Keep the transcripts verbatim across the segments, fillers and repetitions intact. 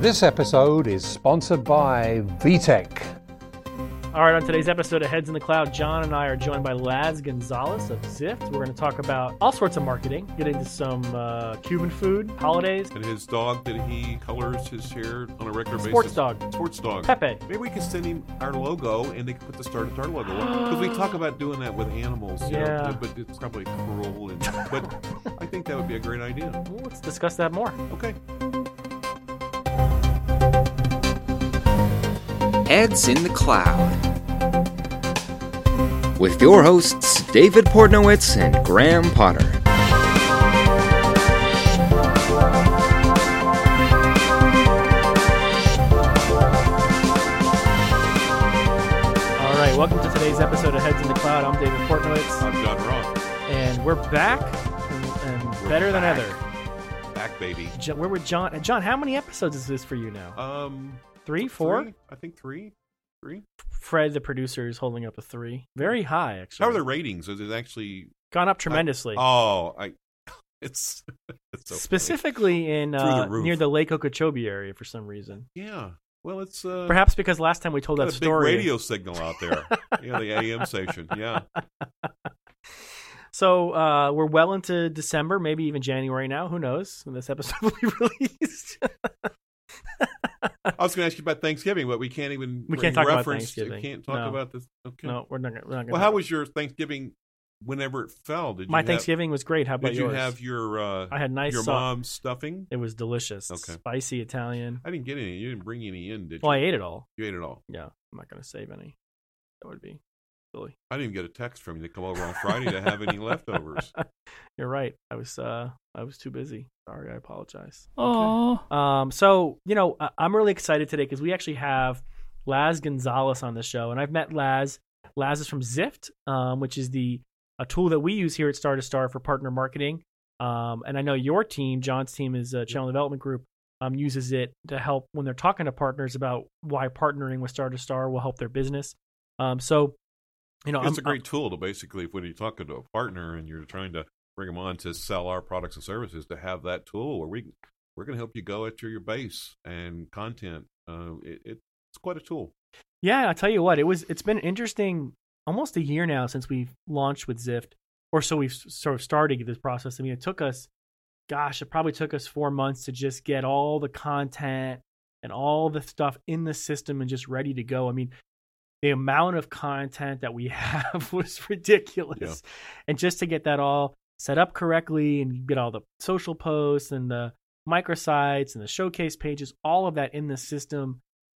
This episode is sponsored by V TEC. All right, on today's episode of Heads in the Cloud, John and I are joined by Laz Gonzalez of Zift. We're going to talk about all sorts of marketing, get into some uh, Cuban food, holidays. And his dog that he colors his hair on a regular Sports basis. dog. Sports dog. Pepe. Maybe we can send him our logo and they can put the Start a Star logo on. Because we talk about doing that with animals. You Yeah. know, but it's probably cruel. And, but I think that would be a great idea. Well, let's discuss that more. Okay. Heads in the Cloud, with your hosts David Portnowitz and Graham Potter. All right, welcome to today's episode of Heads in the Cloud. I'm David Portnowitz. I'm John Roth. And we're back and, and We're better back. than ever. Back, baby. Jo- Where with John? John, how many episodes is this for you now? Um, Three, four? Three? I think three. Three. Fred, the producer, is holding up a three. Very high, actually. How are the ratings? Is it actually... Gone up tremendously. I, oh, I... It's... it's so funny. Specifically in Through uh, the roof. near the Lake Okeechobee area for some reason. Yeah. Well, it's... Uh, Perhaps because last time we told got that a story. big radio signal out there. Yeah, the A M station. Yeah. So uh, we're well into December, maybe even January now. Who knows when this episode will be released? I was going to ask you about Thanksgiving, but we can't even We can't talk about reference. Thanksgiving. We can't talk No. about this. Okay. No, we're not. We're not gonna Well, how was your Thanksgiving? Whenever it fell, did you my have, Thanksgiving was great. How about Did you yours? have your uh, I had nice your sau- mom's stuffing? It was delicious. Okay. Spicy Italian. I didn't get any. You didn't bring any in, did you? Well, I ate it all. You ate it all. Yeah, I'm not going to save any. That would be silly. I didn't even get a text from you to come over on Friday to have any leftovers. You're right. I was uh I was too busy. Sorry, I apologize. Oh, Um, so you know, I- I'm really excited today because we actually have Laz Gonzalez on the show, and I've met Laz. Laz is from Zift, um, which is the a tool that we use here at Star to Star for partner marketing. Um, and I know your team, John's team, is a channel development group, um, uses it to help when they're talking to partners about why partnering with Star to Star will help their business. Um, so you know, It's I'm, a great tool to basically, when you're talking to a partner and you're trying to bring them on to sell our products and services, to have that tool where we we're going to help you go at your, your base and content. Uh, it, it's quite a tool. Yeah, I'll tell you what, it was it's been interesting almost a year now since we've launched with Zift, or so we've sort of started this process. I mean, it took us, gosh, it probably took us four months to just get all the content and all the stuff in the system and just ready to go. I mean, the amount of content that we have was ridiculous. Yeah. And just to get that all set up correctly and get all the social posts and the microsites and the showcase pages, all of that in the system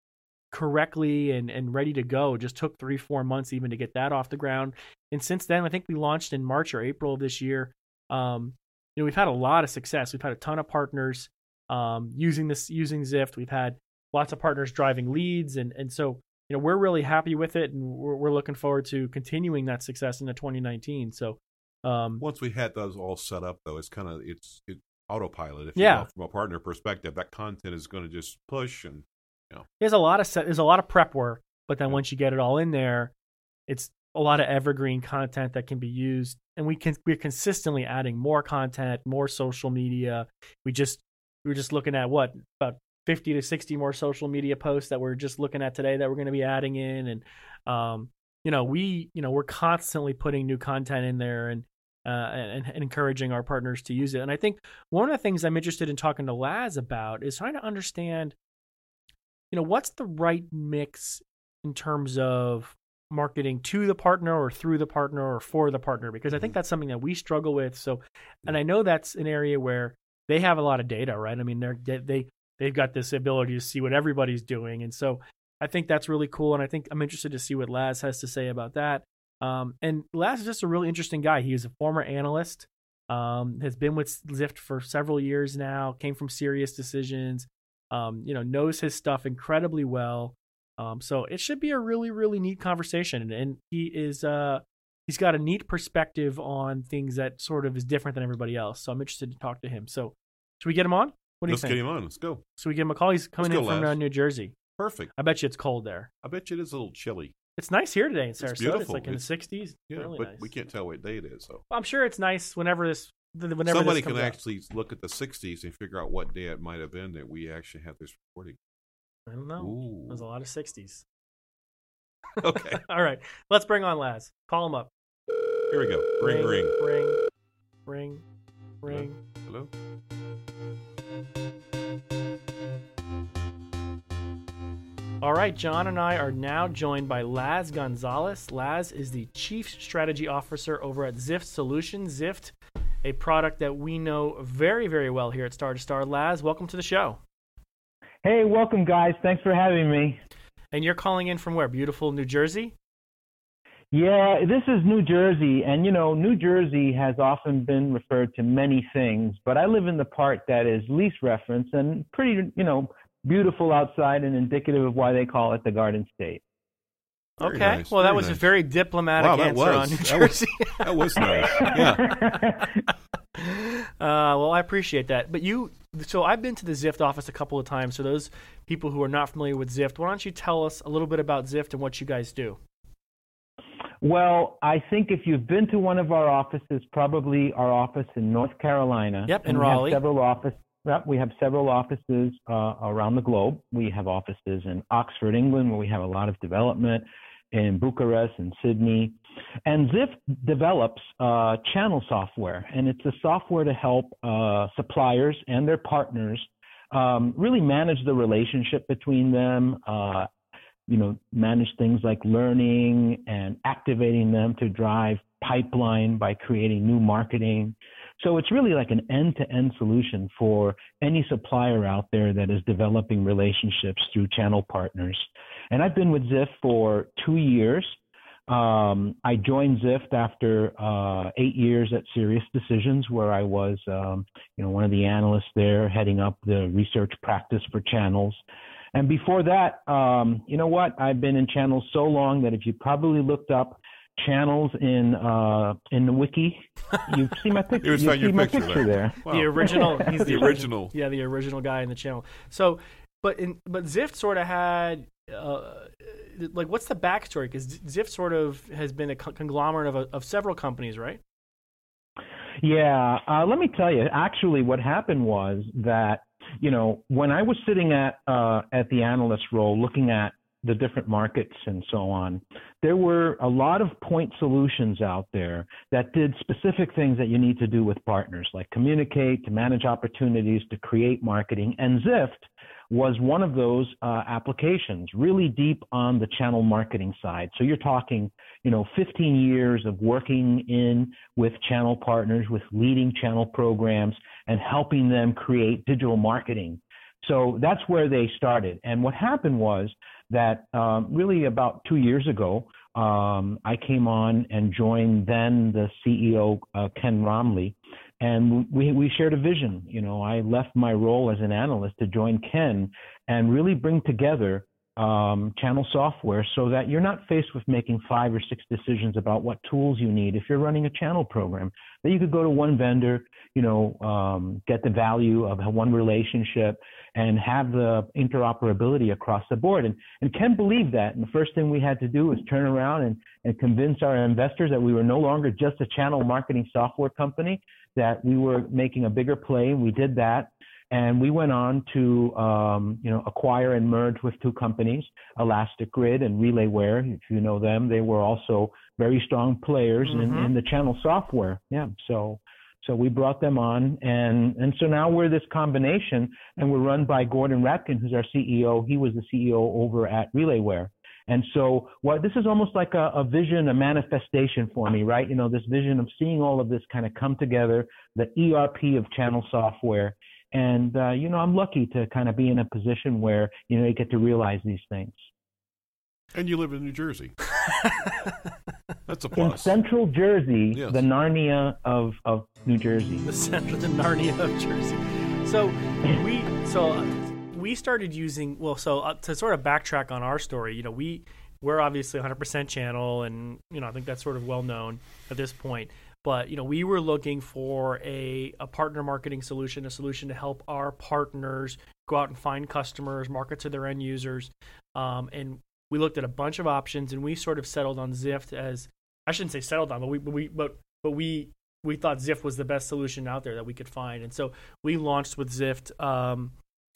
correctly and, and ready to go just took three, four months even to get that off the ground. And since then, I think we launched in March or April of this year. Um, you know, we've had a lot of success. We've had a ton of partners um, using this, using Zift. We've had lots of partners driving leads. And, and so, you know, we're really happy with it. And we're, we're looking forward to continuing that success into twenty nineteen. So, um, Once we had those all set up, though, it's kind of it's it, autopilot. If Yeah. you will, from a partner perspective, that content is going to just push and you know. there's a lot of set, there's a lot of prep work, but then Yeah. once you get it all in there, it's a lot of evergreen content that can be used. And we can we're consistently adding more content, more social media. We just we were just looking at what about fifty to sixty more social media posts that we're just looking at today that we're going to be adding in. And um, you know, we you know we're constantly putting new content in there and uh, and, and encouraging our partners to use it. And I think one of the things I'm interested in talking to Laz about is trying to understand, you know, what's the right mix in terms of marketing to the partner or through the partner or for the partner, because I think that's something that we struggle with. So, and I know that's an area where they have a lot of data, right? I mean, they're, they, they, they've got this ability to see what everybody's doing. And so I think that's really cool. And I think I'm interested to see what Laz has to say about that. Um, and Laz is just a really interesting guy. He is a former analyst, um, has been with Zift for several years now, came from Serious Decisions, um, you know, knows his stuff incredibly well. Um, so it should be a really, really neat conversation. And, and he is, uh, he's got a neat perspective on things that sort of is different than everybody else. So I'm interested to talk to him. So should we get him on? What do Let's you think? get him on. Let's go. Should we give him a call? He's coming Let's in go, from uh, Laz. New Jersey. Perfect. I bet you it's cold there. I bet you it is a little chilly. It's nice here today in Sarasota. It's, beautiful. like in It's- the sixties. Yeah, really but nice. we can't tell what day it is. So I'm sure it's nice whenever this whenever somebody this comes can out. actually look at the sixties and figure out what day it might have been that we actually have this recording. I don't know. Ooh. There's a lot of sixties. Okay, All right, let's bring on Laz. Call him up. here we go. Ring, ring. ring, ring, ring. Hello? All right, John and I are now joined by Laz Gonzalez. Laz is the Chief Strategy Officer over at Zift Solutions. Zift, a product that we know very, very well here at Star to Star. Laz, welcome to the show. Hey, welcome, guys. Thanks for having me. And you're calling in from where? Beautiful New Jersey? Yeah, this is New Jersey. And, you know, New Jersey has often been referred to many things, but I live in the part that is least referenced and pretty, you know, beautiful outside and indicative of why they call it the Garden State. Okay. Very nice, Well, that very was nice. a very diplomatic Wow, that answer was. on New That was- Jersey. That was nice. Yeah. Uh, well, I appreciate that. But you, so I've been to the Zift office a couple of times. So those people who are not familiar with Zift, why don't you tell us a little bit about Zift and what you guys do? Well, I think if you've been to one of our offices, probably our office in North Carolina. Yep, in and we Raleigh. Have several office, yep, we have several offices uh, around the globe. We have offices in Oxford, England, where we have a lot of development, in Bucharest and Sydney. And Zift develops uh, channel software, and it's a software to help uh, suppliers and their partners um, really manage the relationship between them, uh, you know, manage things like learning and activating them to drive pipeline by creating new marketing. So it's really like an end-to-end solution for any supplier out there that is developing relationships through channel partners. And I've been with Zift for two years. Um, I joined Zift after uh, eight years at Sirius Decisions, where I was, um, you know, one of the analysts there, heading up the research practice for channels. And before that, um, you know what? I've been in channels so long that if you probably looked up channels in uh, in the wiki, you see my picture. You You found see your my picture picture there. there. Wow. The original. He's the, The original. Yeah, the original guy in the channel. So, but in but Zift sort of had, uh, like, what's the backstory? Because Zift sort of has been a con- conglomerate of, a, of several companies, right? Yeah, uh, let me tell you. Actually, what happened was that, you know, when I was sitting at uh, at the analyst role, looking at the different markets and so on, there were a lot of point solutions out there that did specific things that you need to do with partners, like communicate, to manage opportunities, to create marketing. And Zift was one of those uh, applications, really deep on the channel marketing side. So you're talking, you know, fifteen years of working in with channel partners, with leading channel programs, and helping them create digital marketing. So that's where they started. And what happened was that um, really about two years ago, um, I came on and joined then the C E O, uh, Ken Romley, and we, we shared a vision. You know, I left my role as an analyst to join Ken and really bring together um, channel software so that you're not faced with making five or six decisions about what tools you need if you're running a channel program, that you could go to one vendor, you know, um, get the value of one relationship and have the interoperability across the board. And, and Ken believed that. And the first thing we had to do was turn around and, and convince our investors that we were no longer just a channel marketing software company, that we were making a bigger play. We did that. And we went on to, um, you know, acquire and merge with two companies, Elastic Grid and RelayWare. If you know them, they were also very strong players Mm-hmm. in, in the channel software. Yeah. So, so we brought them on, and, and so now we're this combination, and we're run by Gordon Ratkin, who's our C E O. He was the C E O over at RelayWare. And so what this is almost like a, a vision, a manifestation for me, right? You know, this vision of seeing all of this kind of come together, the E R P of channel software. And, uh, you know, I'm lucky to kind of be in a position where, you know, you get to realize these things. And you live in New Jersey. That's a In plus. central Jersey, Yes. the Narnia of, of New Jersey. The center, the Narnia of Jersey. So we, so uh, we started using. Well, so uh, to sort of backtrack on our story, you know, we we're obviously one hundred percent channel, and you know, I think that's sort of well known at this point. But you know, we were looking for a a partner marketing solution, a solution to help our partners go out and find customers, market to their end users, um, and we looked at a bunch of options, and we sort of settled on Zift as, I shouldn't say settled on, but we but we but but we we thought Zift was the best solution out there that we could find. And so we launched with Zift. Um,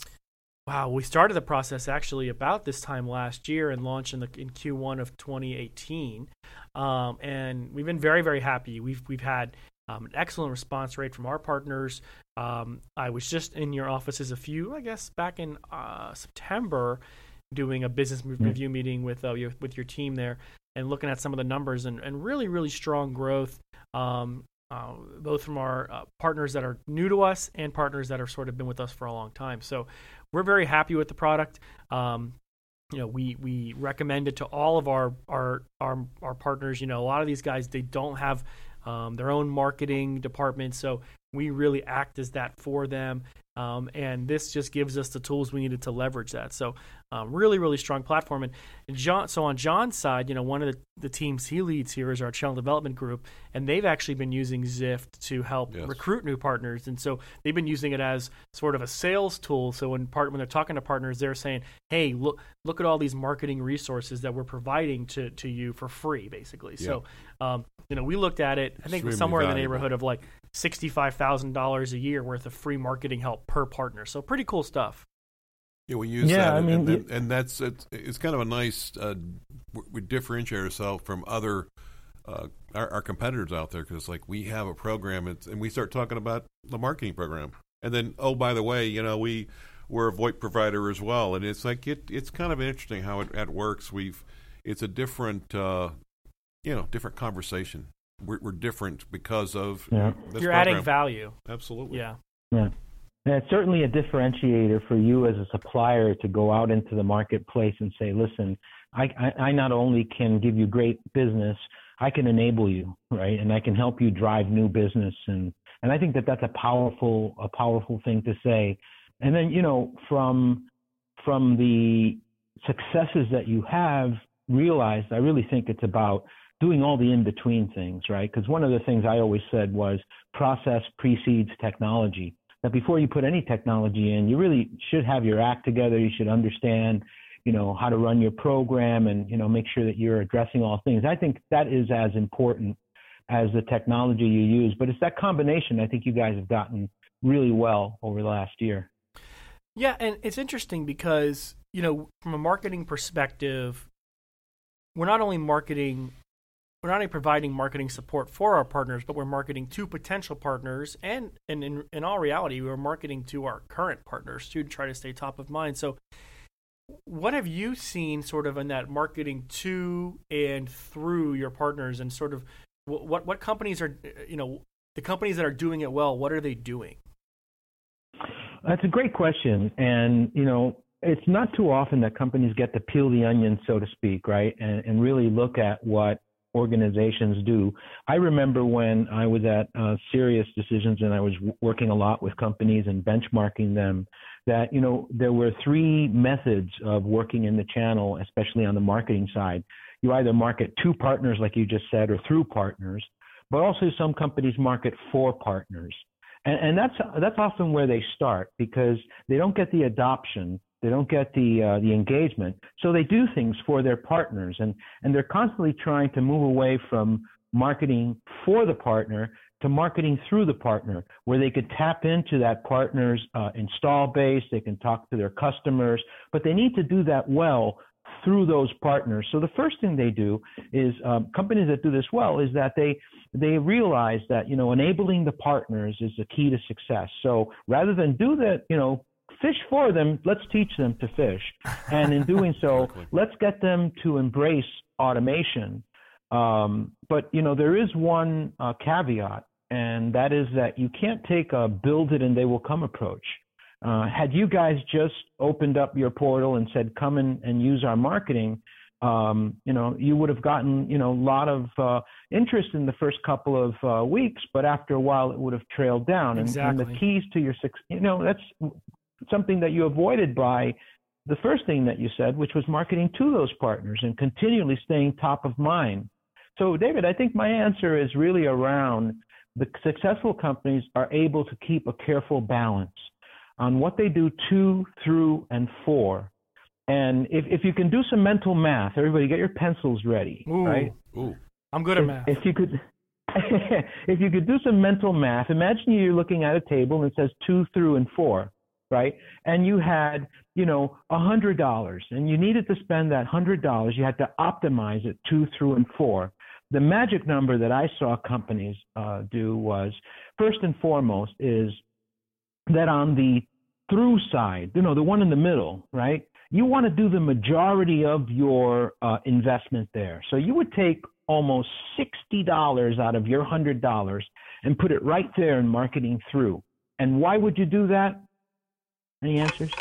wow, we started the process actually about this time last year and launched in, the, in Q one of twenty eighteen. Um, and we've been very, very happy. We've we've had um, an excellent response rate from our partners. Um, I was just in your offices a few, I guess, back in uh, September, doing a business Mm-hmm. review meeting with uh, your, with your team there, and looking at some of the numbers, and, and really, really strong growth, um, uh, both from our uh, partners that are new to us and partners that have sort of been with us for a long time. So we're very happy with the product. Um, you know, we we recommend it to all of our our our, our partners. You know, a lot of these guys, they don't have um, their own marketing department, so we really act as that for them. Um, and this just gives us the tools we needed to leverage that. So um, really, really strong platform. And, and John, so on John's side, you know, one of the, the teams he leads here is our channel development group, and they've actually been using Zift to help Yes. recruit new partners. And so they've been using it as sort of a sales tool. So when part when they're talking to partners, they're saying, "Hey, look look at all these marketing resources that we're providing to to you for free, basically." Yeah. So um, you know, we looked at it. I think Extremely somewhere in the valuable. neighborhood of like sixty-five thousand dollars a year worth of free marketing help per partner. So pretty cool stuff. Yeah, we use Yeah, that, I and, mean, and, then- y- and that's it's, it's kind of a nice. Uh, we differentiate ourselves from other uh, our, our competitors out there because, like, we have a program, it's, and we start talking about the marketing program, and then oh, by the way, you know, we we're a VoIP provider as well, and it's like it it's kind of interesting how it, it works. We've it's a different uh, you know different conversation. We're, we're different because of Yeah. this You're program. adding value. Absolutely. Yeah. Yeah. And it's certainly a differentiator for you as a supplier to go out into the marketplace and say, listen, I, I, I not only can give you great business, I can enable you, right? And I can help you drive new business. And, and I think that that's a powerful, a powerful thing to say. And then, you know, from, from the successes that you have realized, I really think it's about doing all the in-between things, right? Because one of the things I always said was process precedes technology. That before you put any technology in, you really should have your act together. You should understand, you know, how to run your program and, you know, make sure that you're addressing all things. I think that is as important as the technology you use. But it's that combination I think you guys have gotten really well over the last year. Yeah, and it's interesting because, you know, from a marketing perspective, we're not only marketing, we're not only providing marketing support for our partners, but we're marketing to potential partners, and, and in, in all reality, we're marketing to our current partners too, to try to stay top of mind. So what have you seen sort of in that marketing to and through your partners, and sort of what what companies are, you know, the companies that are doing it well, what are they doing? That's a great question. And, you know, it's not too often that companies get to peel the onion, so to speak, right? And, and really look at what organizations do. I remember when I was at uh, Sirius Decisions and I was w- working a lot with companies and benchmarking them, that, you know, there were three methods of working in the channel, especially on the marketing side. You either market to partners, like you just said, or through partners, but also some companies market for partners. And, and that's that's often where they start, because they don't get the adoption, they don't get the uh, the engagement, so they do things for their partners, and and they're constantly trying to move away from marketing for the partner to marketing through the partner, where they could tap into that partner's uh, install base, they can talk to their customers, but they need to do that well through those partners. So the first thing they do is, um, companies that do this well, is that they they realize that, you know, enabling the partners is the key to success. So rather than do that, you know, fish for them, let's teach them to fish. And in doing so, Exactly. let's get them to embrace automation. Um, but, you know, there is one uh, caveat, and that is that you can't take a build it and they will come approach. Uh, had you guys just opened up your portal and said, come in and use our marketing, um, you know, you would have gotten, you know, a lot of uh, interest in the first couple of uh, weeks, but after a while it would have trailed down. And, and Exactly. the keys to your success, you know, that's something that you avoided by the first thing that you said, which was marketing to those partners and continually staying top of mind. So, David, I think my answer is really around the successful companies are able to keep a careful balance on what they do to, through, and for. And if, if you can do some mental math, everybody get your pencils ready, Ooh, right? Ooh. I'm good at If, math. if you could, if you could do some mental math, imagine you're looking at a table and it says two through and four, right? And you had, you know, a hundred dollars, and you needed to spend that hundred dollars. You had to optimize it two through and four. The magic number that I saw companies uh, do was, first and foremost, is that on the through side, you know, the one in the middle, right? You want to do the majority of your uh, investment there. So you would take almost sixty dollars out of your one hundred dollars and put it right there in marketing through. And why would you do that? Any answers?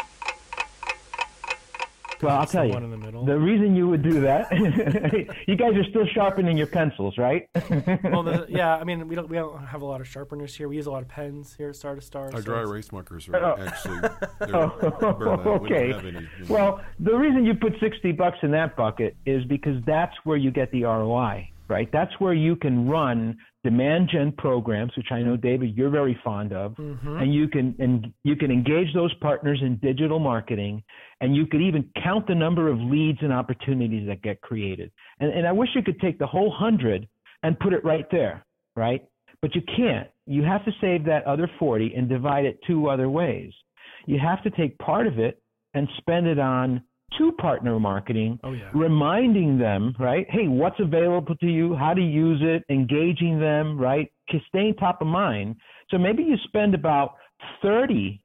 Well, I'll tell you. One in the middle. The reason you would do that, you guys are still sharpening your pencils, right? Well, the, yeah, I mean, we don't we don't have a lot of sharpeners here. We use a lot of pens here at Star to Star. Our so dry it's- erase markers are Oh. actually they're Oh, burnt out. We don't okay. have any, you know. Well, the reason you put sixty bucks in that bucket is because that's where you get the R O I, right? That's where you can run demand gen programs, which I know, David, you're very fond of, Mm-hmm. and you can and you can engage those partners in digital marketing, and you could even count the number of leads and opportunities that get created. And, and I wish you could take the whole hundred and put it right there, right? But you can't. You have to save that other forty and divide it two other ways. You have to take part of it and spend it on to partner marketing, Oh, yeah. reminding them, right? Hey, what's available to you? How to use it? Engaging them, right? Staying top of mind. So maybe you spend about thirty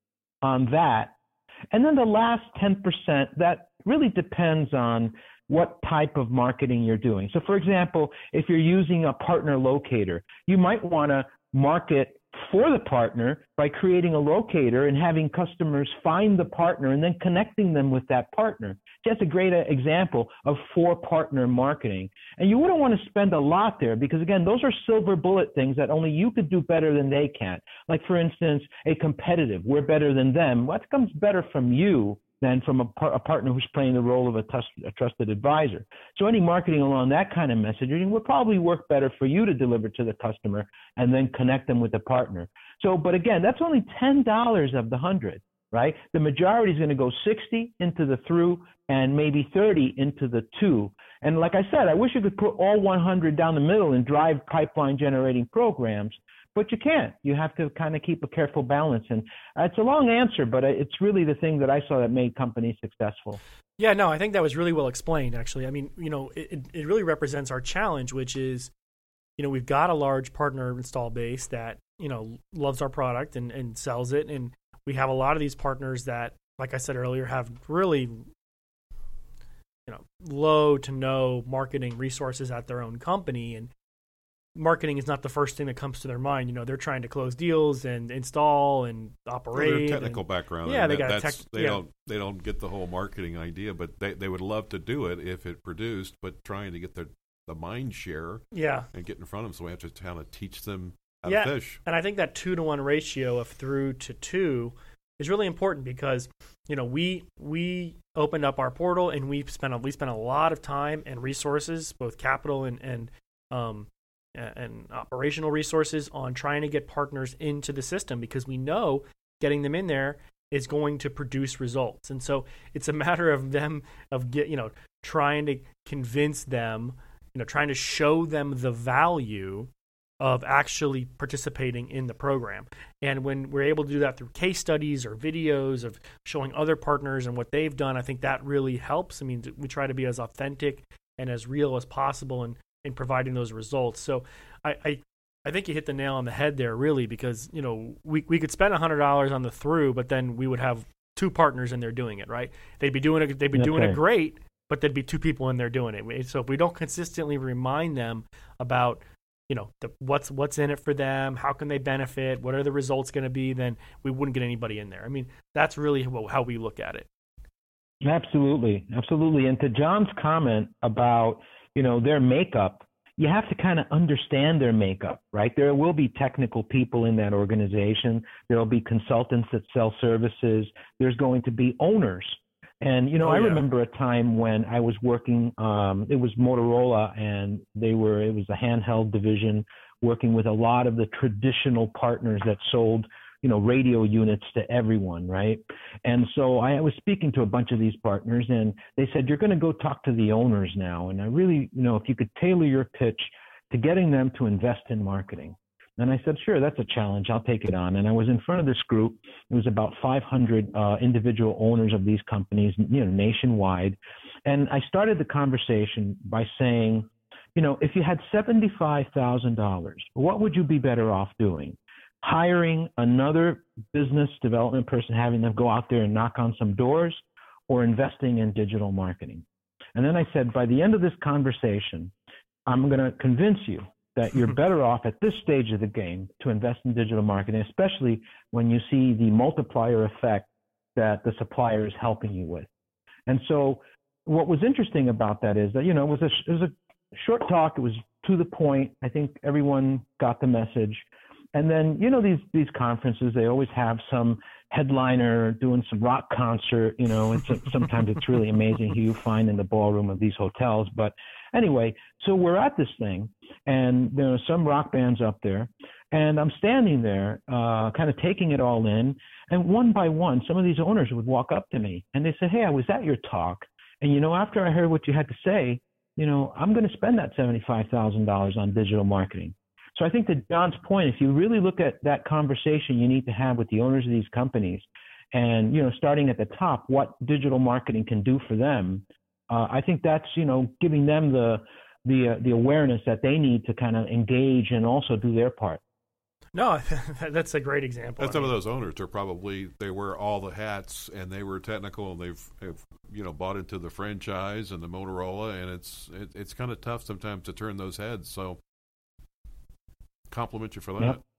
on that. And then the last ten percent, that really depends on what type of marketing you're doing. So for example, if you're using a partner locator, you might want to market for the partner by creating a locator and having customers find the partner and then connecting them with that partner. That's a great example of for partner marketing. And you wouldn't want to spend a lot there because, again, those are silver bullet things that only you could do better than they can. Like, for instance, a competitive, we're better than them. What comes better from you than from a, par- a partner who's playing the role of a, trust- a trusted advisor? So any marketing along that kind of messaging would probably work better for you to deliver to the customer and then connect them with the partner. So, but again, that's only ten dollars of the one hundred, right? The majority is going to go sixty into the through and maybe thirty into the to. And like I said, I wish you could put all one hundred down the middle and drive pipeline generating programs, but you can't. You have to kind of keep a careful balance. And uh, it's a long answer, but it's really the thing that I saw that made companies successful. Yeah, no, I think that was really well explained, actually. I mean, you know, it, it really represents our challenge, which is, you know, we've got a large partner install base that, you know, loves our product and, and sells it. And we have a lot of these partners that, like I said earlier, have really, you know, low to no marketing resources at their own company. And marketing is not the first thing that comes to their mind. You know, they're trying to close deals and install and operate. Well, their technical and, background. Yeah, and they that, got a that's, tech. They yeah. don't. They don't get the whole marketing idea, but they, they would love to do it if it produced. But trying to get the the mind share Yeah. and get in front of them, so we have to kind of teach them how Yeah. to fish. And I think that two to one ratio of through to two is really important because, you know, we we opened up our portal and we spent a, we spent a lot of time and resources, both capital and and um and operational resources, on trying to get partners into the system because we know getting them in there is going to produce results. And so it's a matter of them of get you know trying to convince them, you know, trying to show them the value of actually participating in the program. And when we're able to do that through case studies or videos of showing other partners and what they've done, I think that really helps. I mean, we try to be as authentic and as real as possible in, in providing those results. So I, I I think you hit the nail on the head there, really, because, you know, we, we could spend one hundred dollars on the through, but then we would have two partners in there doing it, right? They'd be doing it, they'd be That's doing right. it great, but there'd be two people in there doing it. So if we don't consistently remind them about, you know, the, what's what's in it for them, how can they benefit, what are the results going to be, then we wouldn't get anybody in there. I mean, that's really how, how we look at it. Absolutely, absolutely. And to John's comment about, you know, their makeup, you have to kind of understand their makeup, right? There will be technical people in that organization. There will be consultants that sell services. There's going to be owners. And, you know, Oh, I yeah. remember a time when I was working, um, it was Motorola, and they were, it was a handheld division working with a lot of the traditional partners that sold, you know, radio units to everyone, right? And so I was speaking to a bunch of these partners, and they said, you're going to go talk to the owners now. And I really, you know, if you could tailor your pitch to getting them to invest in marketing. And I said, sure, that's a challenge. I'll take it on. And I was in front of this group. It was about five hundred uh, individual owners of these companies, you know, nationwide. And I started the conversation by saying, you know, if you had seventy-five thousand dollars, what would you be better off doing? Hiring another business development person, having them go out there and knock on some doors, or investing in digital marketing? And then I said, by the end of this conversation, I'm going to convince you that you're better off at this stage of the game to invest in digital marketing, especially when you see the multiplier effect that the supplier is helping you with. And so what was interesting about that is that, you know, it was a, it was a short talk. It was to the point. I think everyone got the message. And then, you know, these, these conferences, they always have some headliner doing some rock concert, you know, and so, sometimes it's really amazing who you find in the ballroom of these hotels. But anyway, so we're at this thing, and there are some rock bands up there, and I'm standing there uh, kind of taking it all in. And one by one, some of these owners would walk up to me, and they say, hey, I was at your talk. And, you know, after I heard what you had to say, you know, I'm going to spend that seventy-five thousand dollars on digital marketing. So I think to John's point, if you really look at that conversation you need to have with the owners of these companies, and, you know, starting at the top, what digital marketing can do for them, uh, I think that's, you know, giving them the the uh, the awareness that they need to kind of engage and also do their part. No, that's a great example. And some of those owners are probably, they wear all the hats, and they were technical, and they've, have, you know, bought into the franchise and the Motorola, and it's it, it's kind of tough sometimes to turn those heads. So compliment you for that. Yep.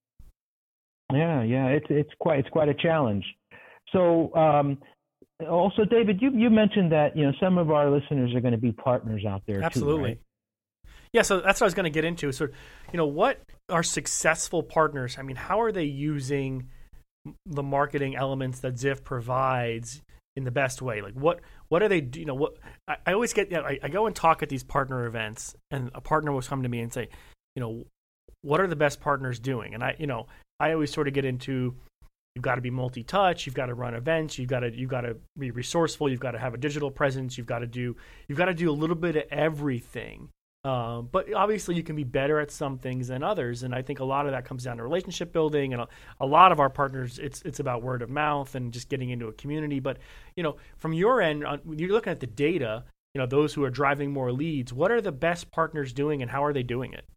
Yeah, yeah, it's it's quite it's quite a challenge. So um, also, David, you you mentioned that, you know, some of our listeners are going to be partners out there. Absolutely. Too, right? Yeah, so that's what I was going to get into. So, you know, what are successful partners? I mean, how are they using the marketing elements that Ziff provides in the best way? Like, what what are they? You know, what I, I always get. You know, I, I go and talk at these partner events, and a partner will come to me and say, you know, what are the best partners doing? And I, you know, I always sort of get into, you've got to be multi-touch, you've got to run events, you've got to you've got to be resourceful, you've got to have a digital presence, you've got to do you've got to do a little bit of everything. Um, but obviously, you can be better at some things than others, and I think a lot of that comes down to relationship building. And a, a lot of our partners, it's it's about word of mouth and just getting into a community. But, you know, from your end, when you're looking at the data, you know, those who are driving more leads, what are the best partners doing, and how are they doing it?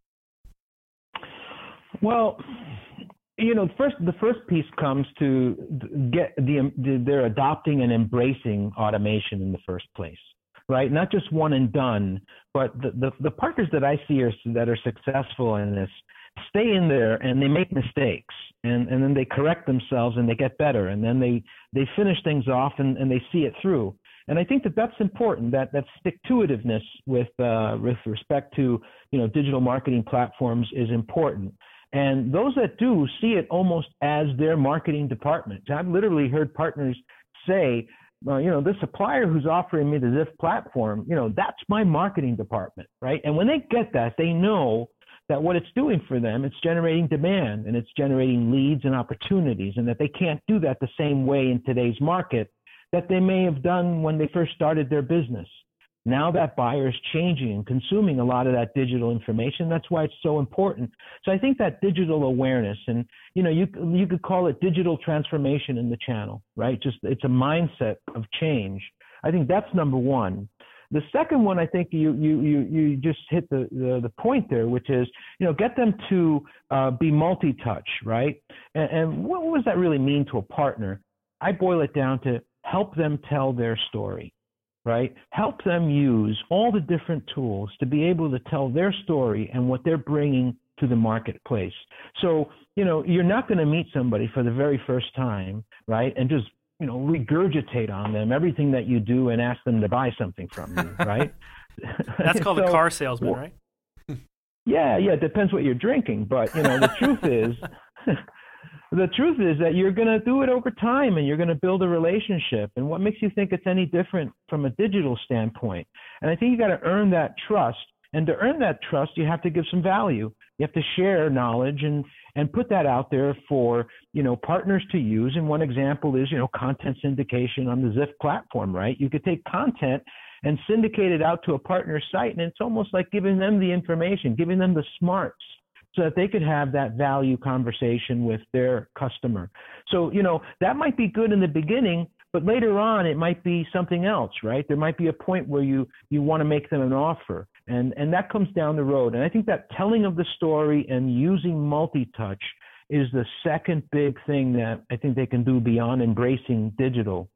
Well, you know, first the first piece comes to get the, the they're adopting and embracing automation in the first place, right? Not just one and done, but the, the, the partners that I see are, that are successful in this stay in there and they make mistakes, and, and then they correct themselves and they get better, and then they, they finish things off and, and they see it through. And I think that that's important, that, that stick-to-itiveness with, uh, with respect to, you know, digital marketing platforms is important. And those that do see it almost as their marketing department. I've literally heard partners say, well, you know, the supplier who's offering me the Ziff platform, you know, that's my marketing department, right? And when they get that, they know that what it's doing for them, it's generating demand and it's generating leads and opportunities, and that they can't do that the same way in today's market that they may have done when they first started their business. Now that buyer is changing and consuming a lot of that digital information. That's why it's so important. So I think that digital awareness, and, you know, you you could call it digital transformation in the channel, right? Just it's a mindset of change. I think that's number one. The second one, I think you you you you just hit the the, the point there, which is, you know, get them to uh, be multi-touch, right? And, and what, what does that really mean to a partner? I boil it down to help them tell their story. Right? Help them use all the different tools to be able to tell their story and what they're bringing to the marketplace. So, you know, you're not going to meet somebody for the very first time, right? And just, you know, regurgitate on them everything that you do and ask them to buy something from you, right? That's called so, a car salesman, well, right? Yeah, yeah. It depends what you're drinking. But, you know, the truth is... The truth is that you're going to do it over time, and you're going to build a relationship. And what makes you think it's any different from a digital standpoint? And I think you got to earn that trust. And to earn that trust, you have to give some value. You have to share knowledge and, and put that out there for, you know, partners to use. And one example is, you know, content syndication on the Ziff platform, right? You could take content and syndicate it out to a partner site. And it's almost like giving them the information, giving them the smarts so that they could have that value conversation with their customer. So, you know, that might be good in the beginning, but later on it might be something else, right? There might be a point where you, you want to make them an offer, and, and that comes down the road. And I think that telling of the story and using multi-touch is the second big thing that I think they can do beyond embracing digital.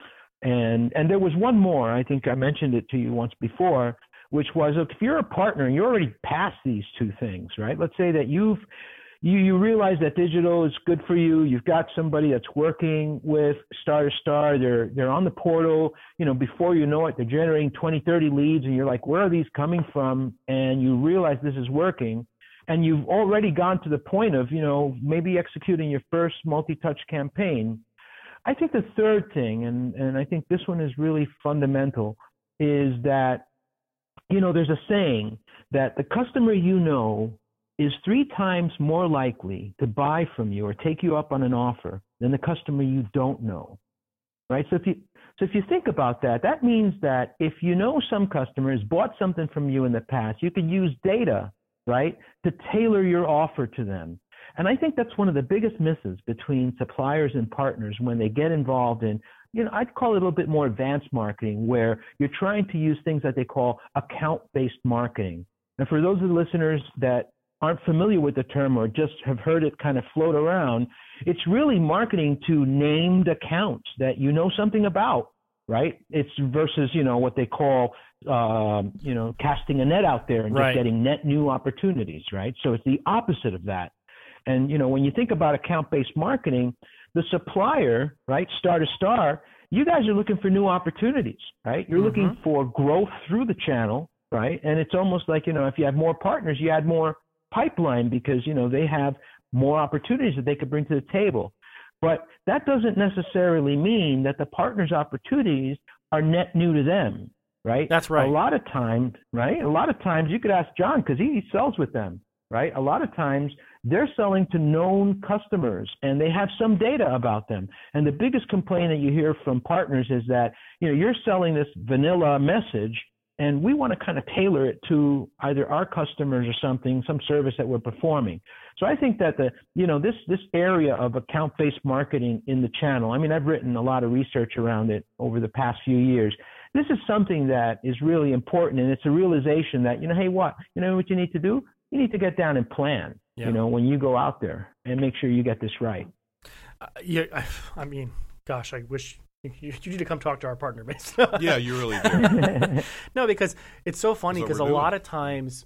And and there was one more, I think I mentioned it to you once before, which was, if you're a partner and you're already past these two things, right? Let's say that you've you you realize that digital is good for you. You've got somebody that's working with Star to Star. They're they're on the portal. You know, before you know it, they're generating twenty, thirty leads, and you're like, where are these coming from? And you realize this is working, and you've already gone to the point of, you know, maybe executing your first multi-touch campaign. I think the third thing, and, and I think this one is really fundamental, is that, you know, there's a saying that the customer you know is three times more likely to buy from you or take you up on an offer than the customer you don't know, right? So if you so if you think about that, that means that if you know some customers bought something from you in the past, you could use data, right, to tailor your offer to them. And I think that's one of the biggest misses between suppliers and partners when they get involved in, you know, I'd call it a little bit more advanced marketing, where you're trying to use things that they call account-based marketing. And for those of the listeners that aren't familiar with the term or just have heard it kind of float around, it's really marketing to named accounts that you know something about, right? It's versus, you know, what they call, um, you know, casting a net out there and right. just getting net new opportunities, right? So it's the opposite of that. And, you know, when you think about account-based marketing, the supplier, right, Star to Star, you guys are looking for new opportunities, right? You're mm-hmm. looking for growth through the channel, right? And it's almost like, you know, if you have more partners, you add more pipeline because, you know, they have more opportunities that they could bring to the table. But that doesn't necessarily mean that the partners' opportunities are net new to them, right? That's right. A lot of times, right? A lot of times you could ask John because he sells with them, right? A lot of times they're selling to known customers and they have some data about them. And the biggest complaint that you hear from partners is that, you know, you're selling this vanilla message and we want to kind of tailor it to either our customers or something, some service that we're performing. So I think that the, you know, this, this area of account-based marketing in the channel, I mean, I've written a lot of research around it over the past few years. This is something that is really important. And it's a realization that, you know, hey, what, you know what you need to do? You need to get down and plan, yeah. you know, when you go out there and make sure you get this right. Uh, yeah, I, I mean, gosh, I wish you, you need to come talk to our partner base. Yeah, you really do. No, because it's so funny because a doing. lot of times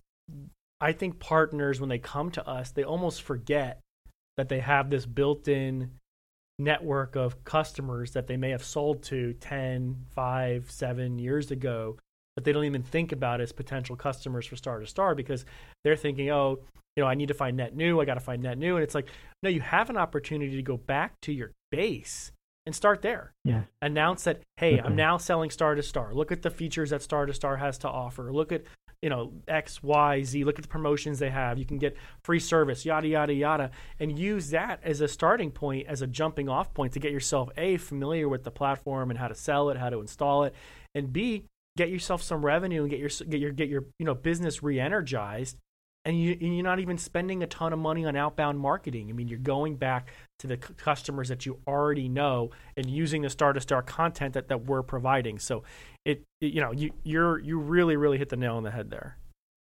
I think partners, when they come to us, they almost forget that they have this built-in network of customers that they may have sold to ten, five, seven years ago, but they don't even think about as potential customers for Star to Star because they're thinking, oh, you know, I need to find net new. I got to find net new. And it's like, no, you have an opportunity to go back to your base and start there. Yeah. Announce that, hey, okay. I'm now selling Star to Star. Look at the features that Star to Star has to offer. Look at, you know, X, Y, Z. Look at the promotions they have. You can get free service, yada, yada, yada. And use that as a starting point, as a jumping off point to get yourself, A, familiar with the platform and how to sell it, how to install it, and B, get yourself some revenue and get your get your get your you know business re-energized, and you and you're not even spending a ton of money on outbound marketing. I mean, you're going back to the c- customers that you already know and using the Star to Star content that, that we're providing. So it, it you know you you're you really really hit the nail on the head there.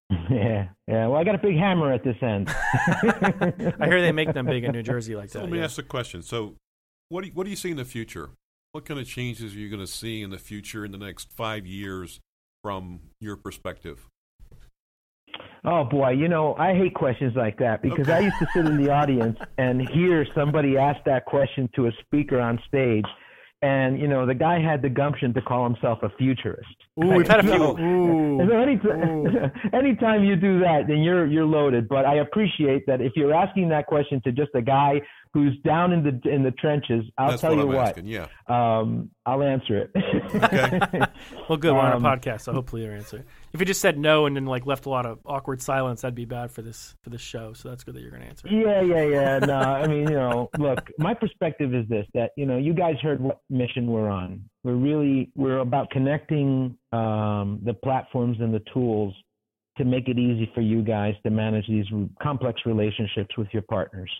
Yeah, yeah. Well, I got a big hammer at this end. I hear they make them big in New Jersey like so that. Let me yeah. ask a question. So, what do you, what do you see in the future? What kind of changes are you going to see in the future in the next five years from your perspective? Oh, boy. You know, I hate questions like that because okay. I used to sit in the audience and hear somebody ask that question to a speaker on stage. And, you know, the guy had the gumption to call himself a futurist. Ooh, we've had a few. So, Ooh. so anytime, anytime you do that, then you're you're loaded. But I appreciate that if you're asking that question to just a guy who's down in the in the trenches, I'll That's tell what you I'm what. Asking, yeah. Um, I'll answer it. Okay. Well, good. We're Um, on a podcast, so hopefully you'll answer it. If you just said no and then like left a lot of awkward silence, that'd be bad for this for this show. So that's good that you're going to answer it. Yeah, yeah, yeah. No, I mean, you know, look, my perspective is this: that you know, you guys heard what mission we're on. We're really we're about connecting um, the platforms and the tools to make it easy for you guys to manage these complex relationships with your partners.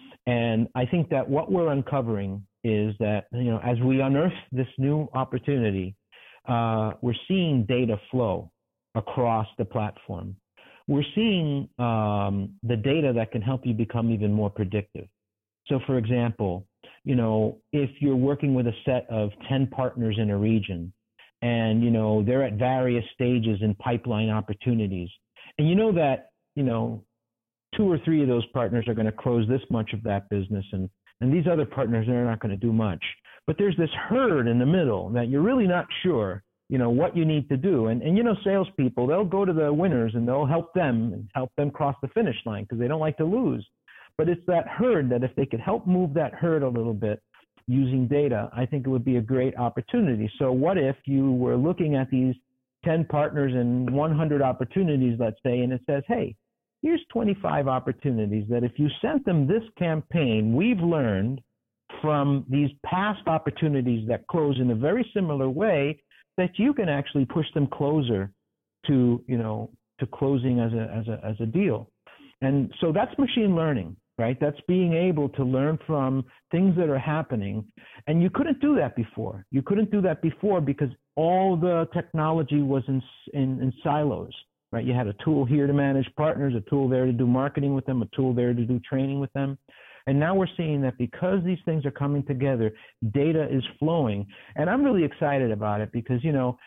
And I think that what we're uncovering is that, you know, as we unearth this new opportunity, uh, we're seeing data flow across the platform. We're seeing um, the data that can help you become even more predictive. So, for example, you know, if you're working with a set of ten partners in a region, and, you know, they're at various stages in pipeline opportunities, and you know that, you know, two or three of those partners are going to close this much of that business, and, and these other partners, they're not going to do much. But there's this herd in the middle that you're really not sure, you know, what you need to do. And, and you know, salespeople, they'll go to the winners and they'll help them and help them cross the finish line because they don't like to lose. But it's that herd that if they could help move that herd a little bit using data, I think it would be a great opportunity. So what if you were looking at these ten partners and one hundred opportunities, let's say, and it says, hey, here's twenty-five opportunities that if you sent them this campaign, we've learned from these past opportunities that close in a very similar way that you can actually push them closer to, you know, to closing as a, as a, as a deal. And so that's machine learning, right? That's being able to learn from things that are happening. And you couldn't do that before. You couldn't do that before because all the technology was in, in, in silos. Right, you had a tool here to manage partners, a tool there to do marketing with them, a tool there to do training with them. And now we're seeing that because these things are coming together, data is flowing. And I'm really excited about it because, you know,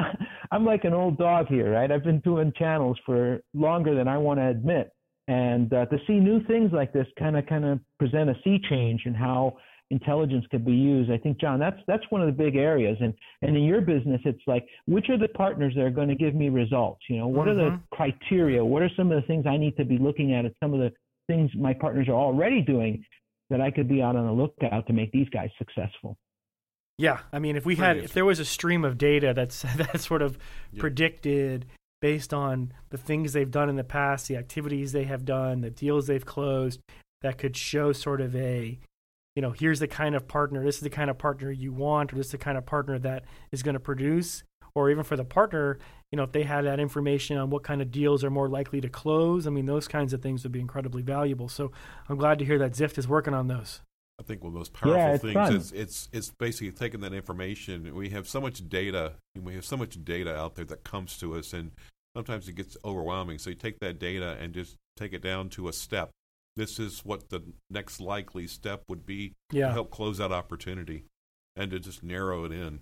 I'm like an old dog here, right? I've been doing channels for longer than I want to admit. And uh, to see new things like this kind of kind of present a sea change in how intelligence could be used. I think, John, that's that's one of the big areas. And and in your business, it's like, which are the partners that are going to give me results? You know, what mm-hmm. are the criteria? What are some of the things I need to be looking at? At some of the things my partners are already doing that I could be out on the lookout to make these guys successful. Yeah, I mean, if we had, if there was a stream of data that's that sort of yep. predicted based on the things they've done in the past, the activities they have done, the deals they've closed, that could show sort of a, you know, here's the kind of partner, this is the kind of partner you want, or this is the kind of partner that is going to produce, or even for the partner, you know, if they had that information on what kind of deals are more likely to close, I mean, those kinds of things would be incredibly valuable. So I'm glad to hear that Zift is working on those. I think one of the most powerful yeah, things fun. is it's it's basically taking that information. We have so much data, and we have so much data out there that comes to us, and sometimes it gets overwhelming. So you take that data and just take it down to a step. This is what the next likely step would be yeah. to help close that opportunity and to just narrow it in.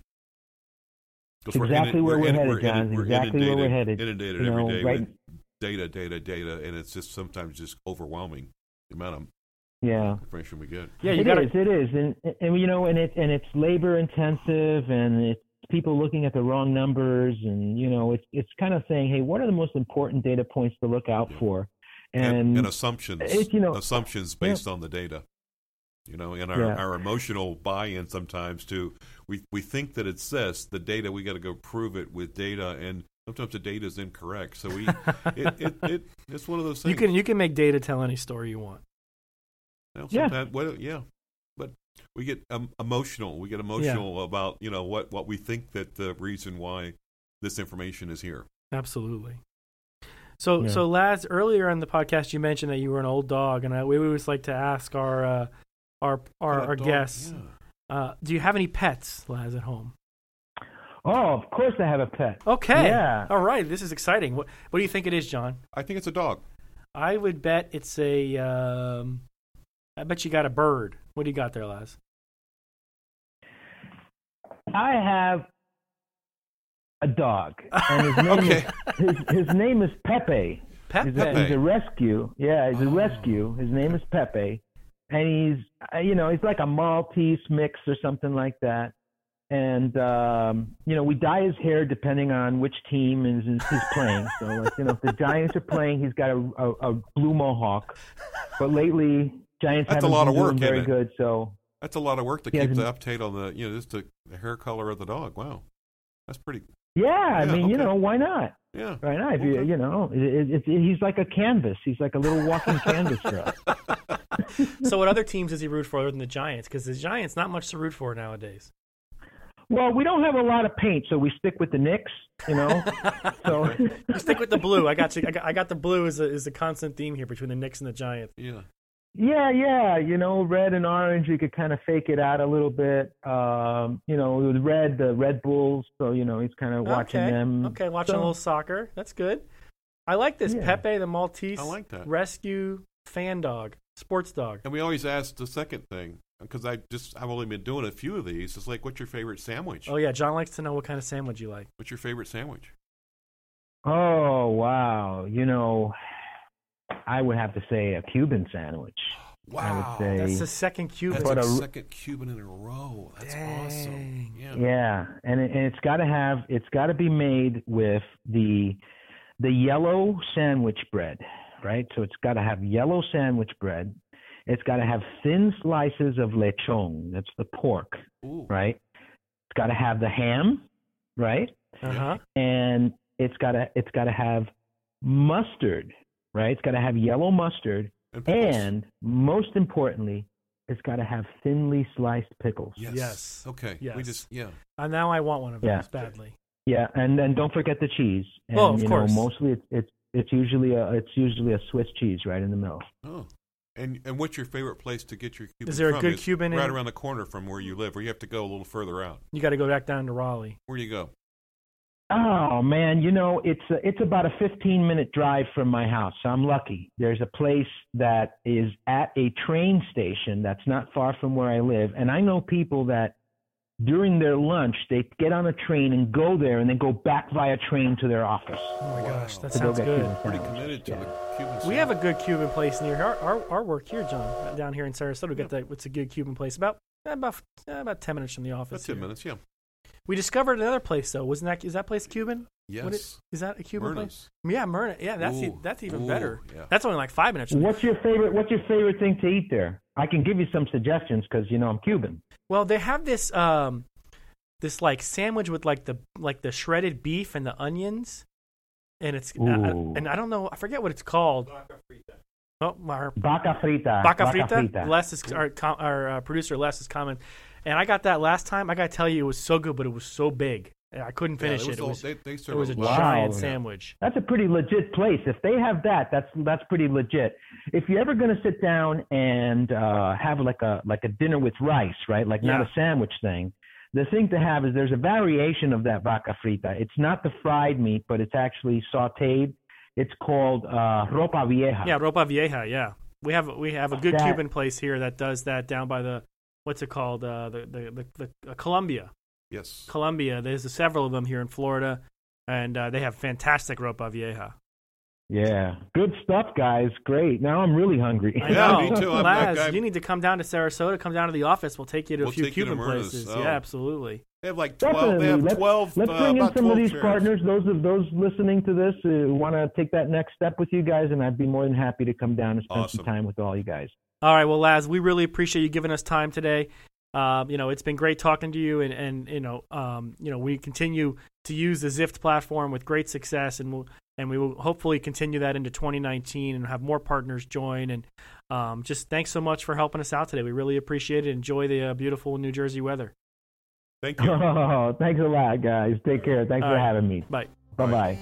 Exactly we're where we're, in, headed, we're John. In, we're exactly inundated, where we're headed. Inundated you know, every day right? with data, data, data, and it's just sometimes just overwhelming the amount of yeah. information we get. Yeah, you it gotta... is. It is, and and you know, and it and it's labor intensive, and it's people looking at the wrong numbers, and you know, it's it's kind of saying, hey, what are the most important data points to look out yeah. for? And, and, and assumptions, it, you know, assumptions based yeah. on the data. You know, and our, yeah. our emotional buy-in sometimes too. We we think that it's this, the data. We got to go prove it with data, and sometimes the data is incorrect. So we, it, it, it it's one of those things. You can you can make data tell any story you want. Well, yeah, well, yeah, but we get um, emotional. We get emotional yeah. about you know what, what we think that the reason why this information is here. Absolutely. So, yeah. so Laz, earlier in the podcast, you mentioned that you were an old dog, and I, we always like to ask our uh, our our, our guests, yeah. uh, do you have any pets, Laz, at home? Oh, of course I have a pet. Okay. Yeah. All right. This is exciting. What What do you think it is, John? I think it's a dog. I would bet it's a. Um, I bet you got a bird. What do you got there, Laz? I have a dog, and his name okay. is his, his name is Pepe. Pe- he's, Pepe. A, he's a rescue. Yeah, he's a oh. rescue. His name is Pepe, and he's uh, you know he's like a Maltese mix or something like that. And um, you know we dye his hair depending on which team is is, is playing. So like you know if the Giants are playing, he's got a, a, a blue mohawk. But lately, Giants That's haven't a lot been of work, doing very isn't it? good. So That's a lot of work to He keep the hasn't- update on the, you know, just the, the hair color of the dog. Wow. That's pretty, Yeah, I Yeah, mean, you okay. know, why not? yeah. Why not? If you, Okay. you know, it, it, it, he's like a canvas. He's like a little walking canvas for us. So what other teams does he root for other than the Giants? Because the Giants, not much to root for nowadays. Well, we don't have a lot of paint, so we stick with the Knicks, you know. So You stick with the blue. I got you. I got, I got the blue as a, is a constant theme here between the Knicks and the Giants. Yeah. yeah, yeah, you know, red and orange, you could kind of fake it out a little bit. Um, you know, with red, the Red Bulls, so you know, he's kind of watching okay. them. Okay, watching So- a little soccer. That's good. I like this. Yeah. Pepe the Maltese I like that. rescue fan dog, sports dog. And we always ask the second thing, because I just, I've only been doing a few of these. It's like, what's your favorite sandwich? Oh yeah, John likes to know what kind of sandwich you like. What's your favorite sandwich? Oh wow, you know, I would have to say a Cuban sandwich. I would say. That's the second Cuban. That's But the a- second Cuban in a row. That's awesome. Dang. Yeah. Yeah, and it, and it's got to have it's got to be made with the the yellow sandwich bread, right? So it's got to have yellow sandwich bread. It's got to have thin slices of lechon. That's the pork, Ooh. right? It's got to have the ham, right? Uh huh. And it's got to it's got to have mustard, right? It's got to have yellow mustard, And pickles. and most importantly, it's got to have thinly sliced pickles. Yes. Yes. Okay. We Yes. just, yeah. And now I want one of Yeah. those badly. Yeah, and then don't forget the cheese. And, Oh, of you course. know, mostly it's it's it's usually a it's usually a Swiss cheese right in the middle. Oh. And and what's your favorite place to get your Cuban Is there a from? good It's Cuban right in- around the corner from where you live, or you have to go a little further out? You got to go back down to Raleigh. Where do you go? Oh man, you know it's a, it's about a fifteen minute drive from my house. So I'm lucky. There's a place that is at a train station that's not far from where I live, and I know people that during their lunch they get on a train and go there and then go back via train to their office. Oh my gosh, that to go sounds get good. Cuban Pretty sandwiches. committed to Yeah. the Cuban We have a sandwich. good Cuban place near here. Our, our, our work here, John, down here in Sarasota. We got that. What's a good Cuban place? About about uh, about ten minutes from the office. That's ten here. minutes, yeah. We discovered another place though. Wasn't that is that place Cuban? Yes. What it, is that a Cuban Myrna's. place? Yeah, Myrna. Yeah, that's e- Ooh, that's even ooh, better. yeah. That's only like five minutes. From What's your favorite What's your favorite thing to eat there? I can give you some suggestions because you know I'm Cuban. Well, they have this um this like sandwich with like the like the shredded beef and the onions, and it's uh, Ooh. and I don't know, I forget what it's called. Oh, our Vaca frita. Baca frita. Les is our com- our uh, producer Les is comment, and I got that last time. I got to tell you, it was so good, but it was so big, I couldn't Yeah, finish it was it. It all- was they, they it serve was a lot. giant Wow. sandwich. That's a pretty legit place. If they have that, that's that's pretty legit. If you're ever going to sit down and uh, have like a like a dinner with rice, right? Like not Yeah. a sandwich thing. The thing to have is there's a variation of that vaca frita. It's not the fried meat, but it's actually sautéed. It's called uh, ropa vieja. Yeah, Ropa Vieja. Yeah, we have we have a good That- Cuban place here that does that down by the what's it called? Uh, the the the, the uh, Columbia. Yes. Columbia. There's several of them here in Florida, and uh, they have fantastic Ropa Vieja. Yeah. Good stuff, guys. Great. Now I'm really hungry. I Yeah, know. me too. I'm- Laz, I'm- you need to come down to Sarasota. Come down to the office. We'll take you to We'll a few take you to Cuban Myrna's. places. Oh. Yeah, absolutely. They have like twelve. Definitely. They have let's, twelve. let's uh, bring in about some of twelve these chairs. partners. Those of those listening to this uh, want to take that next step with you guys, and I'd be more than happy to come down and spend Awesome. some time with all you guys. All right. Well, Laz, we really appreciate you giving us time today. Um, you know, it's been great talking to you, and, and you know, um, you know, we continue to use the Zift platform with great success, and we'll and we will hopefully continue that into twenty nineteen and have more partners join. And um, just thanks so much for helping us out today. We really appreciate it. Enjoy the uh, beautiful New Jersey weather. Thank you. Oh, thanks a lot, guys. Take care. Thanks All for right. having me. Bye. Bye bye.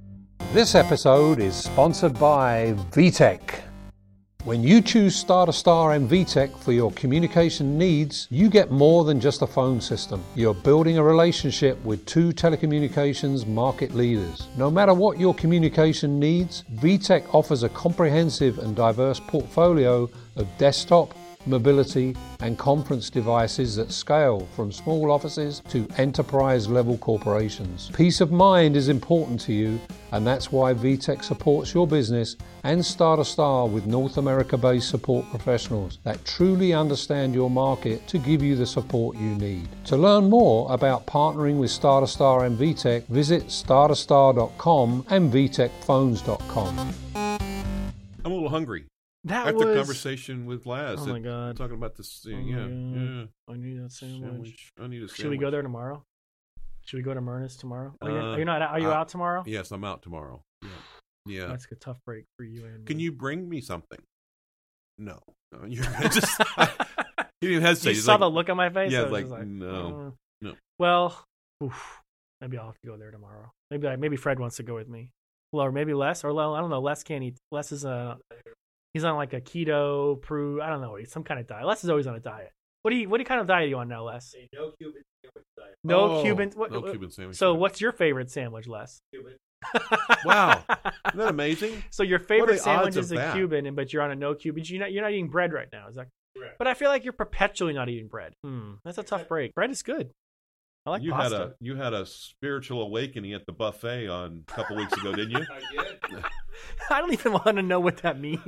This episode is sponsored by V TEC. When you choose Star-to-Star and V TEC for your communication needs, you get more than just a phone system. You're building a relationship with two telecommunications market leaders. No matter what your communication needs, V TEC offers a comprehensive and diverse portfolio of desktop, mobility and conference devices that scale from small offices to enterprise level corporations. Peace of mind is important to you, and that's why V TEC supports your business and Star-to-Star with North America based support professionals that truly understand your market to give you the support you need. To learn more about partnering with Star-to-Star and V TEC, visit star to star dot com and v tech phones dot com. I'm a little hungry. That After was conversation with Laz, Oh my it- god! talking about this. Oh Yeah, my yeah. God. I need that sandwich. Sandwich. I need a sandwich. Should we go there tomorrow? Should we go to Myrna's tomorrow? Are you, Uh, are you not? Are you I- out tomorrow? Yes, I'm out tomorrow. Yeah, yeah. That's a tough break for you and me. Can you bring me something? No, no you're just. You didn't hesitate. You He's saw like, the look on my face. yeah, I was like, just no, uh, no. Well, oof, maybe I'll have to go there tomorrow. Maybe maybe Fred wants to go with me. Well, or maybe Les, or well, I don't know. Les can't eat. Les is a he's on like a keto, Peru. I don't know. He's some kind of diet. Les is always on a diet. What do you what kind of diet are you on now, Les? A no Cuban sandwich diet. No Oh, Cuban. What, no what- Cuban sandwich. So, diet. what's your favorite sandwich, Les? Cuban. Wow. Isn't that amazing? So your What are favorite the sandwich odds is of a that? Cuban, and but you're on a no Cuban. You're not you're not eating bread right now, is that? Correct. But I feel like you're perpetually not eating bread. Hmm, that's a tough break. Bread is good. I like you pasta. had a you had a spiritual awakening at the buffet on a couple weeks ago, didn't you? I did. I don't even want to know what that means.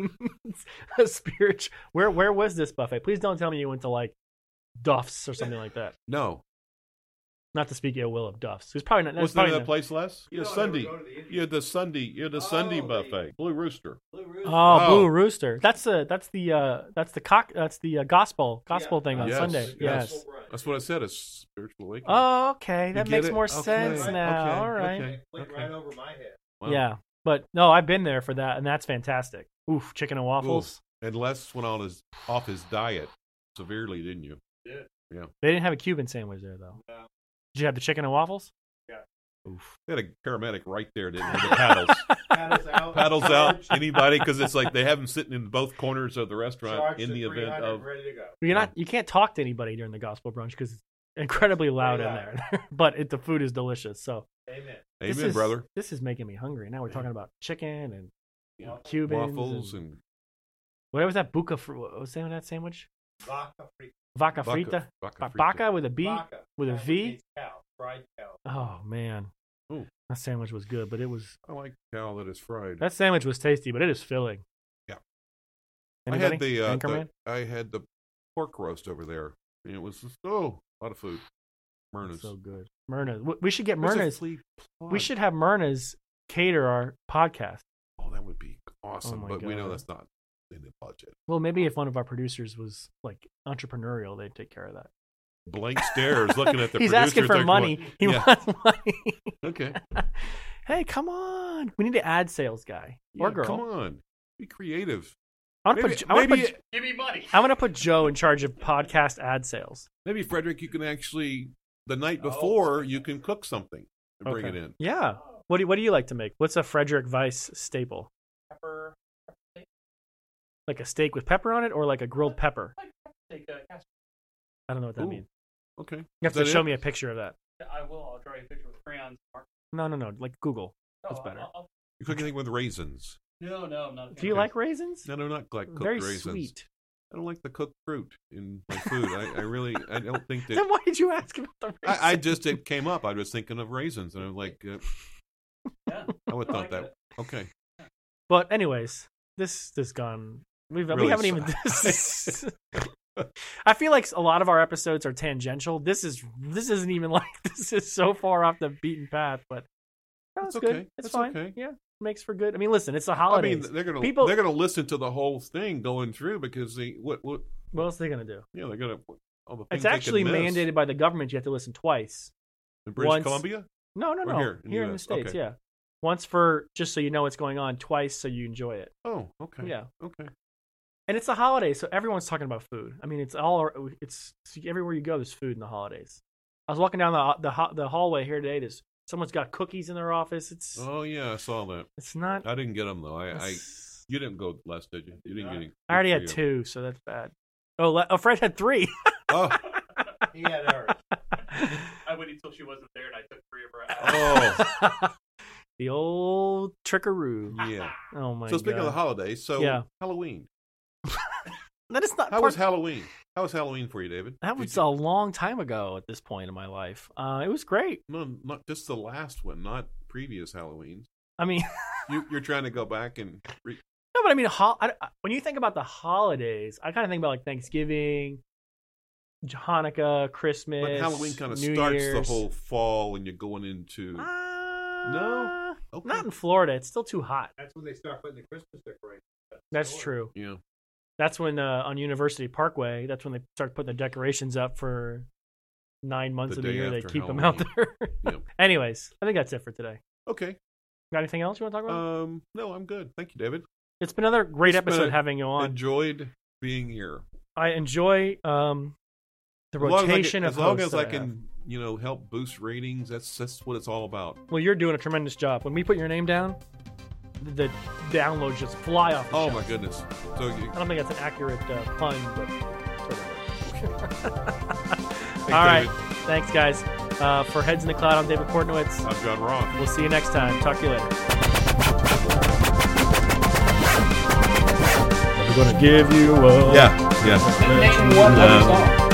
A spiritual. Where where was this buffet? Please don't tell me you went to like Duff's or something like that. No. Not to speak ill will of Duff's. It was probably not. What's That's the name probably of not- that place, Les? You You had know, I Sunday. never go to the Indian- You had the Sunday. You had the Sunday Oh, buffet. Blue Rooster. Blue Rooster. Oh, Oh. Blue Rooster. That's the that's the uh that's the cock that's the uh, gospel gospel Yeah. thing on Yes, Sunday. yes. Yes. That's what I said. A spiritual awakening. Oh, okay. That get makes it? more Okay, sense okay, now. All right. okay. Went Okay. right over my head. Wow. Yeah. But no, I've been there for that, and that's fantastic. Oof, chicken and waffles. And Les went on his off his diet severely, didn't you? Did. They didn't have a Cuban sandwich there though. No. Did you have the chicken and waffles? Yeah. Oof. They had a paramedic right there, didn't they? The paddles. Paddles out. paddles out. Charged- Anybody? Because it's like they have them sitting in both corners of the restaurant charged in to the event three hundred, of. ready to go. You're not. You can't talk to anybody during the gospel brunch because it's incredibly loud in loud. there. But it, the food is delicious. So Amen. this Amen, is, brother. This is making me hungry. Now we're talking about chicken and Yeah. Cubans Waffles and, and what was that? Buca. fr- What was the name of that sandwich? Vaca frita. Vaca Vaca- frita. Vaca Ba- frita. Baca with a B. Vaca. with a That V? means Cow. Fried cow. Oh man, Ooh. that sandwich was good, but it was I like cow that is fried. that sandwich was tasty, but it is filling. Yeah. Anybody? I had the, uh, Anchorman? the I had the pork roast over there. And it was just, oh, a lot of food. Myrna's. So good. Myrna. W- We should get There's a Myrna's. flea We plug. should have Myrna's cater our podcast. Oh, that would be awesome. my but we know God. that's not in the budget. Well, maybe if one of our producers was like entrepreneurial, they'd take care of that. Blank stares looking at the He's producer. asking for They're money. going, He yeah. wants money. Okay. Hey, come on. We need an ad sales guy or Yeah, girl. Come on. Be creative. I want to Maybe, put. I want to maybe, put. Give me money. I want to put Joe in charge of podcast ad sales. maybe, Frederick, you can actually, the night Oh. before, you can cook something and bring Okay. it in. Yeah. What do you, What do you like to make? What's a Frederick Weiss staple? Pepper. Like a steak with pepper on it, or like a grilled pepper? Take a casserole. I don't know what that Ooh. means. Okay. You have Is to that show it? me a picture of that. I will. I'll draw you a picture with crayons. Mark. No, no, no. Like Google. That's Oh, better. I'll- I'll- You cook anything with raisins? No, no, I'm not. a Do you Okay. like raisins? No, no, not like cooked Very raisins. sweet. I don't like the cooked fruit in my food. I, I really, I don't think that. Then why did you ask about the raisins? I, I just it came up. I was thinking of raisins, and I'm like, uh, Yeah. I would I thought like that. it. Okay. But anyways, this this gone. We've we Really haven't even. This, I feel like a lot of our episodes are tangential. This is this isn't even like this is so far off the beaten path, but that's That's good. okay. It's That's fine. okay. Yeah, makes for good. I mean, listen, it's the I holidays. mean, they're gonna People- they're gonna listen to the whole thing going through because they what what what else are they gonna do? yeah they're gonna all the things It's they could actually miss. mandated by the government. You have to listen twice. in British once- Columbia. No, no, Or no. here in the in the U S? states, Okay. yeah. Once for just so you know what's going on. Twice so you enjoy it. Oh, okay. Yeah. Okay. And it's the holidays, so everyone's talking about food. I mean, it's all it's everywhere you go. There's food in the holidays. I was walking down the the ho- the hallway here today. There's someone's got cookies in their office. It's Oh yeah, I saw that. it's not. I didn't get them though. I, I it's- you didn't go last, did you? You didn't get any. I already good had for you. two, so that's bad. Oh, le- oh, Fred had three. Oh, He had ours. I waited until she wasn't there, and I took three of her out. oh, The old trickaroo. yeah. Oh my So speaking god. of the holidays, so Yeah. Halloween. that is not. How part- was Halloween? How was Halloween for you, David? that Did was you- a long time ago at this point in my life. Uh, it was great. no, not just the last one, not previous Halloweens. I mean, You, you're trying to go back and re- no, but I mean, ho- I, I- when you think about the holidays, I kind of think about like Thanksgiving, Hanukkah, Christmas. but Halloween kind of New starts Year's. the whole fall, and you're going into Uh, No? Okay. Not in Florida. It's still too hot. That's when they start putting the Christmas decorations. up. That's So, true. yeah. That's when uh, on University Parkway, that's when they start putting the decorations up for nine months The of the day year. They after keep them Halloween. out there. Yep. Anyways, I think that's it for today. Okay. Got anything else you want to talk about? Um, no, I'm good. Thank you, David. It's been another great it's been episode a- having you on. Enjoyed being here. I enjoy um, the As long as I rotation can, of as long hosts as that I have. can, you know, help boost ratings. That's that's what it's all about. Well, you're doing a tremendous job. When we put your name down, the downloads just fly off the Oh shelf. my goodness! So you, I don't think that's an accurate uh, pun, but sort of. thanks, All right. David. Thanks, guys. Uh, for Heads in the Cloud, I'm David Portnowitz. I'm John Roth. We'll see you next time. Talk to you later. We're going to give you a... Yeah, yeah. Name one other song.